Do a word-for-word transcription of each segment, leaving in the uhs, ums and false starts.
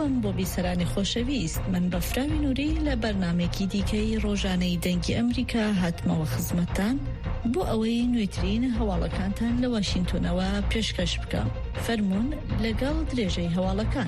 سلااوم بۆ بیسەرانی خۆشەویست، من بەفراوی نووری لە بەرنامێکی دیکەی ڕۆژانەی دەنگی ئەمریکا هاتمەوە خزمەتتان بۆ ئەوەی نوێترین هەواڵەکانتان لە واشنگتۆنەوە پێشکەش بکەم. فەرموون لەگەڵ درێژەی هەواڵەکان.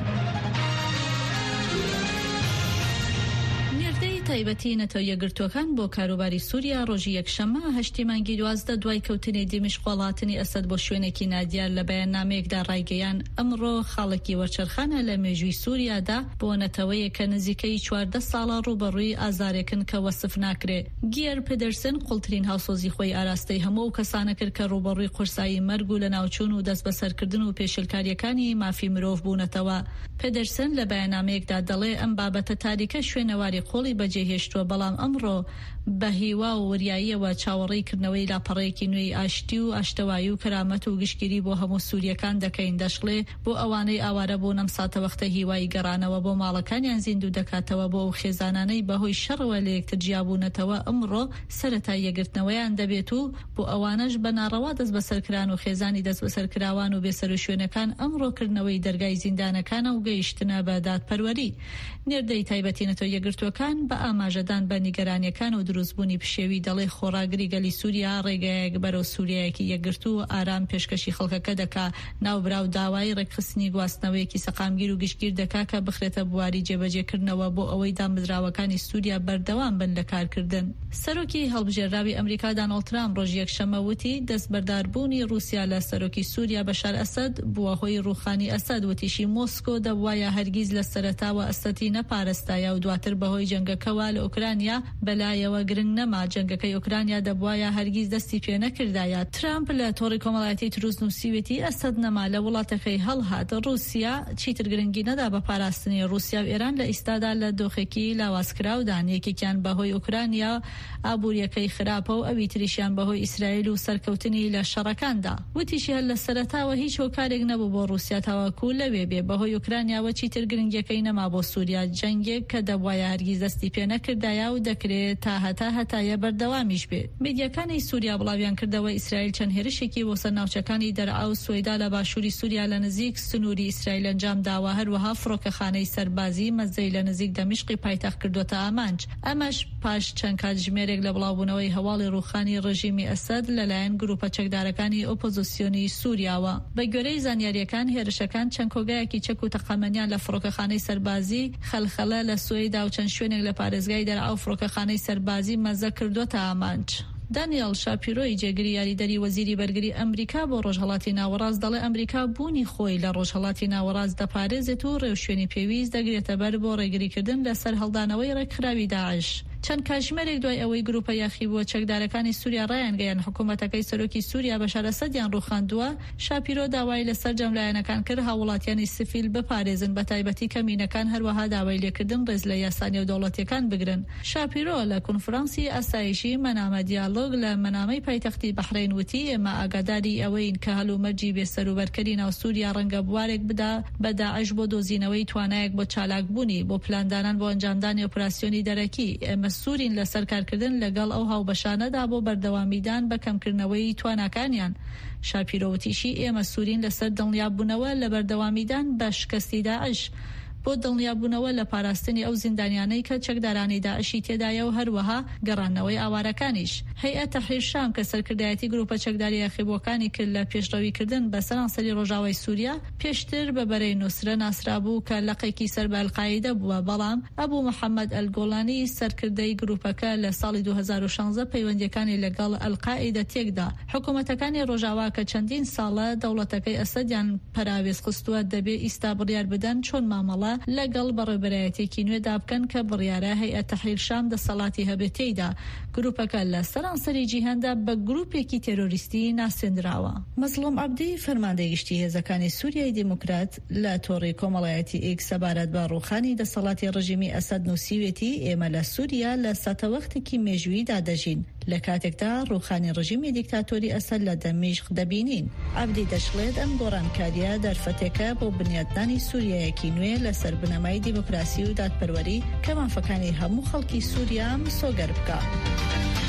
تایبەتی نەتەوە یەکگرتوەکان بۆ کاروباری سووریا ڕۆژی یەکشەممە هەشتی مانگی دوازدە دوای کەوتنی دیمشق وڵاتنی ئەسەد بۆ شوێنێکی نادیار لە بەیاننامەیەکدا ڕایگەیان ئەمڕۆ خاڵێکی وەرچەرخانە لە مێژووی سووریادا بۆ نەتەوەیە کە نزیکەی چواردە ساڵە ڕوبەڕووی ئازارێکن کە وەسف ناکرێ. گیر پدرسن قوڵترین هاوسۆزی خۆی ئاراستەی هەموو کەسانە کرد کە ڕوبەڕووی قورسایی مەرگ و لە ناوچوون و دەست بەسەرکردن و پێشلکاریەکانی مافی مرۆڤ بوونەتەوە. پدرسن لە بەیاننامەیەکدا دەڵێ ئەم بابەتە تاریکە شوێنەواری قۆڵی بەجێهێشتووە، بەڵام ئەمڕۆ بە هیوا و وریاییەوە چاوەڕێکردنەوەی لاپەڕەیەکی نوێی ئاشتی و ئاشتەوایی و کەرامەت و گشتگیری بۆ هەموو سووریەکان دەکەین. دەشڵێ بۆ ئەوانەی ئاوارە بۆ نەمساتە وەختە هیوای گەڕانەوە بۆ ماڵەکانیان زیندوو دەکاتەوە بۆ خێزانانەی بەهۆی شەڕەوە لە یەکتر جیابوونەتەوە ئەمڕۆ سەرەتای یەکگرتنەوەیان دەبێت و بۆ ئەوانەش بە ناڕەوا دەست بەسەرکران و خێزانی دەست بەسەرکراوان و بێسەر و شوێنەکان ئەمڕۆکردنەوەی دەرگای زیندانەکانە و گەیشتنە بە دادپەروەری. نێردەی تایبەتی نەتەوە یەکگرتوەکان بە ئاماژەدان بە نیگەرانیەکان و دروستبوونی پشێوی دەڵێ خۆراگری گەلی سووریا ڕێگایەک بەرەو سووریایەکی یەکگرتو و ئارام پێشکەشی خەڵکەکە دەکا، ناوبراو داوای ڕێکخستنی گواستنەوەیەکی سەقامگیر و گشتگیر دەکا کە بخرێتە بواری جێبەجێکردنەوە بۆ ئەوەی دامەزراوەکانی سووریا بەردەوام بن لە کارکردن. سەرۆکی هەڵبژێراوی ئەمریکا داناڵد ترامپ ڕۆژی یەکشەممە وتی دەستبەرداربوونی رووسیا لە سەرۆکی سووریا بەشار ئەسەد بووە هۆی ڕوخانی ئەسەد. وتیشی مۆسکۆ دەبوایە هەرگیز لە سەرەتاوە ئەسەدی نەپارێستایە و دواتر بەهۆی جەنگەکەوە لە ئوکرانیا بەلایەوە گرنگ نەما، جەنگەکەی ئوکرانیا دەبوایە هەرگیز دەستی پێ نەکردایە. ترامپ لە تۆڕی کۆمەڵایەتی تروس نووسیوێتی ئەسەد نەما لە وڵاتەکەی هەڵهات. رووسیا چیتر گرنگی نەدا بە پاراستنی رووسیا و ئێران لە ئیستادا لە دۆخێکی لاوازکراودان، یەکێکیان بەهۆی ئوکرانیا ئابوووریەکەی خراپە و ئەوی تریشیان بەهۆی ئیسرائیل و سەرکەوتنی لە شەڕەکاندا. وتیشی هەر لە سەرەتاوە هیچ هۆکارێک نەبوو بۆ رووسیا تاواکو لەوێ بێ بەهۆی ئوکرانیاوە چیتر گرنگیەکەی نەما بۆ سووریا، جەنگێک کە دەبوایە هەرگیز دەستی پێ نەکردایە و دەکرێت تا هەتا هەتایە بەردەوامیش بێ. میدیاکانی سووریا بڵاویان کردەوە ئیسرائیل چەند هێرشێکی بۆ سەرناوچەکانی دەرعا و سوێدا لە باشووری سووریا لە نزیک سنووری ئیسرائیل ئەنجام داوە، هەروەها فڕۆکەخانەی سەربازی مەزەی لە نزیک دەمیشقی پایتەخت کردوتە ئامانج. ئەمەش پاش چەند کاتژمێرێک لە بڵاوبوونەوەی هەواڵی ڕوخانی ڕژیمی ئەسەد لەلایەن گروپە چەکدارەکانی ئۆپۆزیسیۆنی سووریاوە. بە گوێرەی زانیاریەکان هێرشەکان چەند کۆگایەکی چەک و تەقەمەنیان لە فڕۆکەخانەی سەربازی خەلخەلە لە سوێدا و چەند شوێنێک لە پارێزگای دەرعا و فڕۆکەخانەی سەربازی مەزە کردوتە ئامانج. دانیال شاپیرۆی جێگری یاریدەری وەزیری بەرگری ئەمریکا بۆ ڕۆژهەڵاتی ناوەڕاست دەڵێ ئەمریکا بوونی خۆی لە ڕۆژهەڵاتی ناوەڕاست دەپارێزێت و ڕێوشوێنی پێویست دەگرێتە بەر بۆ ڕێگریکردن لەسەر هەڵدانەوەی ڕێکخراوی داعش. چەند کاتژمێرێک دوای ئەوەی گروپە یاخی بۆ چەکدارەکانی سووریا ڕایانگەیان حکوومەتەکەی سەرۆکی سووریا بەشار ئەسەدیان ڕوخاندووە، شاپیرۆ داوای لەسەر جەملایەنەکان کرد هاوڵاتیانی سفیل بپارێزن، بە تایبەتی کەمینەکان، هەروەها داوای لێکردن ڕێز لە یاسانی و دەوڵەتیەکان بگرن. شاپیرۆ لە کنفرانسی ئاسایشی مەنامە دیالۆگ لە مەنامەی پایتەختی بەحرین وتی ئێمە ئاگاداری ئەوەین کە هەلومەرجی بێسەروبەرکەری ناو سووریا ڕەنگە بوارێک بدا بە داعش بۆ دۆزینەوەی توانایەک بۆ چالاکبوونی بۆ پلاندانان بۆ ئەنجامدانی ئۆپراسیۆنی دەرەکی. ئێمە سوورین لەسەر کارکردن لەگەڵ ئەو هاوبەشانەدا بۆ بەردەوامیدان بە کەمکردنەوەی تواناکانیان. شاپیرۆوتیشی ئێمە سوورین لەسەر دڵنیابوونەوە لە بەردەوامیدان بە شکستی داعش، بۆ دڵنیابوونەوە لە پاراستنی ئەو زیندانیانەی کە چەکدارانی داعشی تێدایە و هەروەها گەڕانەوەی ئاوارەکانیش. هەیئەت تەحریر شام کە سەرکردایەتی گروپە چەکداری یاخیبووەکانی کرد لە پێشڕەویکردن بە سەرانسەری ڕۆژاوای سووریا پێشتر بە بەرەی نوسرە ناسرابوو کە لەقێکی سەر بە ئەلقاعیدە بووە، بەڵام ئەبوو محەممەد ئەلگۆڵانی سەرکردەی گروپەکە لە ساڵی دوو هەزار و شانزە پەیوەندیەکانی لەگەڵ ئەلقاعیدە تێکدا. حکوومەتەکانی ڕۆژاوا کە چەندین ساڵە دەوڵەتەکەی ئەسەدیان پەراوێز خستووە دەبێ ئیستا بڕیار بدەن چۆن مامەڵە لەگەڵ بەڕێبەرایەتێکی نوێدا بکەن کە بڕیارە هەیئەت تەحریر شام دەسەڵاتی هەبێتەیدا. گروپەکە لە سەرانسەری جیهاندا بە گروپێکی تێرۆریستی ناسێنراوە. مەزلوم عەبدی فەرماندەی گشتی هێزەکانی سووریای دیموکرات لە تۆڕی کۆمەڵایەتی ئێکس سەبارەت بە ڕوخانی دەسەڵاتی ڕژیمی ئەسەد نووسیوێتی ئێمە لە سووریا لە ساتەوەختێکی مێژوویدا دەژین، لە کاتێکدا ڕوخانی ڕژیمی دیکتاتۆری ئەسەد لە دەمیشق دەبینین. عەبدی دەشڵێت ئەم گۆڕانکاریە دەرفەتێکە بۆ بنیاددانی سووریایەکی نوێ لەسەر بنەمای دیموکراسی و دادپەروەری کە مافەکانی هەموو خەڵکی سووریا سۆگەر بکە.